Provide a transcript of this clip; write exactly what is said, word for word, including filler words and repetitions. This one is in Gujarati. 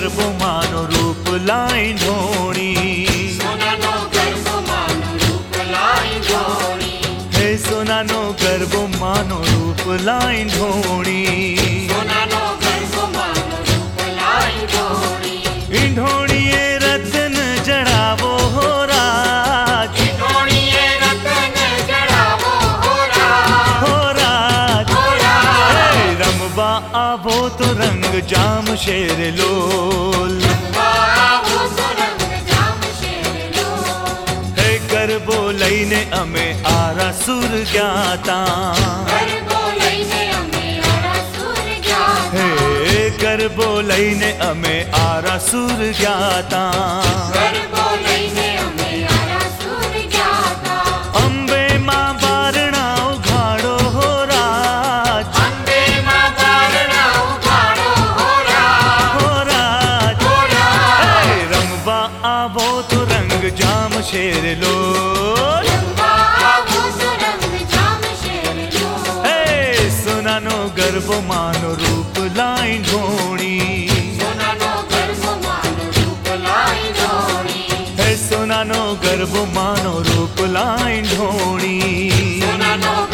ગરબો માનો રૂપ લાઈ ઢોણી સોનાનો ગરબો માનો રૂપ લાઈ ઢોણી હે સોનાનો ગરબો માનો રૂપ લાઈ ઢોણી સોનાનો ગરબો માનો રૂપ લાઈ ઢોણી ઈંઢોણીએ રતન જડાવો હો રાજ ઢોણીએ રતન જડાવો હો રાજ હો રાજ હો રાજ હે રમવા આવો તો રંગ જામ શેર લોલ આવો તો રંગ જામ શેરલો હે ગરબો લઈને અમે આરાસુર ગ્યાતા ગરબો લઈને અમે આરાસુર ગયા હે ગરબો લઈને અમે આરાસુર ગ્યાતા ગરબો લઈને અમે આરાસુર ગયા અંબે માં બારણા ઉઘાડો હો રાજ અંબે માં બારણા ઉઘાડો હો રાજ હો રાજ હો રાજ હે રમવા આવો તો રંગ જામ શેર લોલ આવો તો રંગ જામ શેરલો હે સોનાનો ગરબો માનો રૂપ લાઈ ઢોણી સોનાનો ગરબો માનો રૂપ લાઈ ઢોણી હે સોનાનો ગરબો માનો રૂપ લાઈ ઢોણી સોનાનો